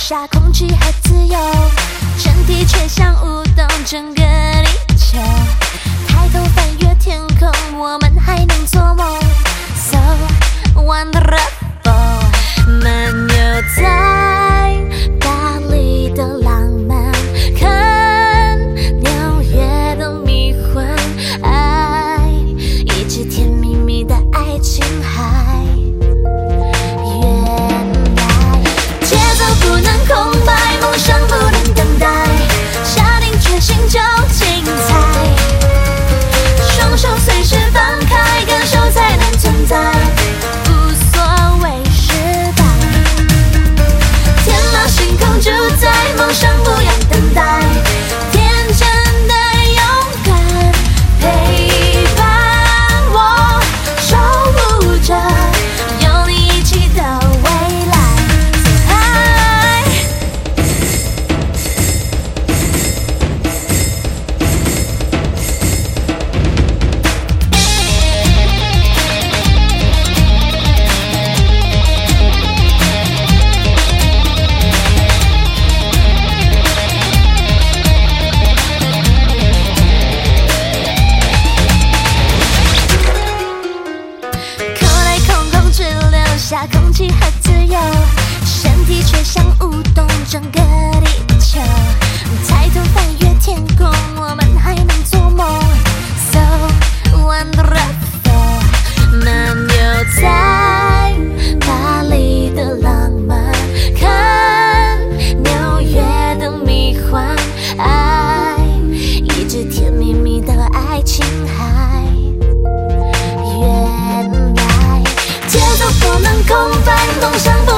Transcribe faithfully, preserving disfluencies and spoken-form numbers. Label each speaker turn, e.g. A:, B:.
A: 下空气还自由，身体却像舞动整个地球。抬头翻越天空，我们还能做梦 ，So wonderful。漫游在巴黎的浪漫，看纽约的迷幻，爱一直甜蜜蜜的爱情海。原来节奏不能空白，梦想不能等待，下定决心就精彩。双手随时放开，感受才能存在。无所谓失败，天马行空主宰，梦想不要等待，天真的勇敢陪伴我，守护着有你一起的未来。So high， 口袋空空，只留下空气和自由，身体却像舞动整个地球。抬头翻越天空，我们还能做梦 ，So wonderful。漫游在巴黎的浪漫，看纽约的迷幻，爱一直甜蜜蜜的爱情海。原来节奏不能空白，梦想不